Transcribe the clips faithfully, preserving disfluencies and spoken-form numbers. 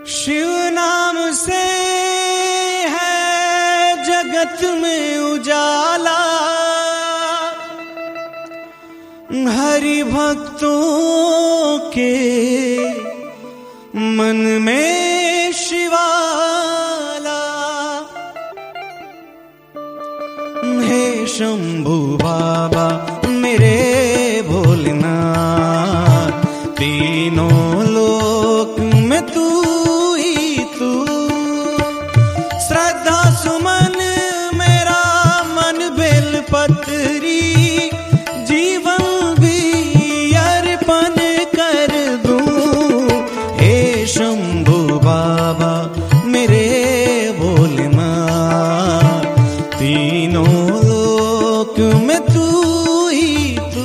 शिव नाम से है जगत में उजाला, हरि भक्तों के मन में शिवाला। हे शंभू बाबा मेरे भोलेनाथ, तीनों लोक में तू ही तू। श्रद्धा सुमन मेरा मन बेलपत्री, जीवन भी अर्पण कर दूं। हे शंभू बाबा मेरे भोलेनाथ, तीनों लोक में तू ही तू।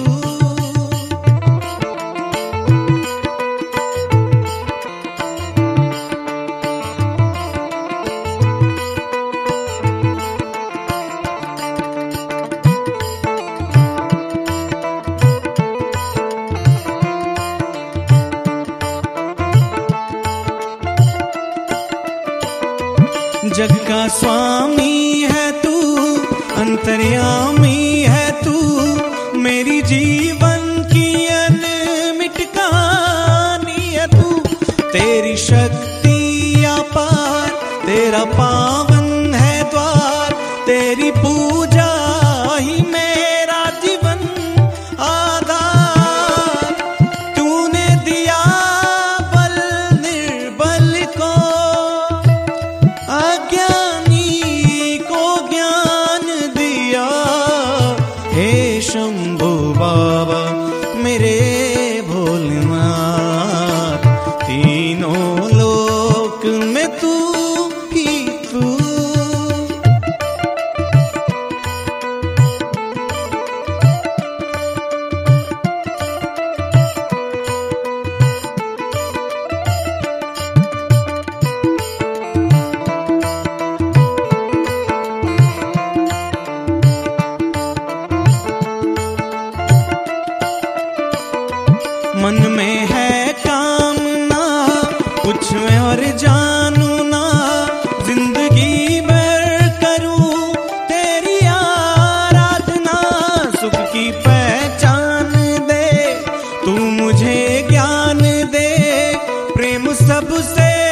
जग का स्वामी है तू, अंतर्यामी है तू, मेरी जीवन की अनमिट कहानी है तू। तेरी शक्ति अपार, तेरा पावन है द्वार, तेरी पूजा ही मेरा जीवन आधार। तूने दिया बल निर्बल को, अज्ञानी को ज्ञान दिया। हे शंभू बाबा मेरे भोलेनाथ, तीनों लोक में तू ही तू। मन में है कामना कुछ मैं और जानू ना, जिंदगी भर करूं तेरी आराधना। सुख की पहचान दे तू, मुझे ज्ञान दे, प्रेम सबसे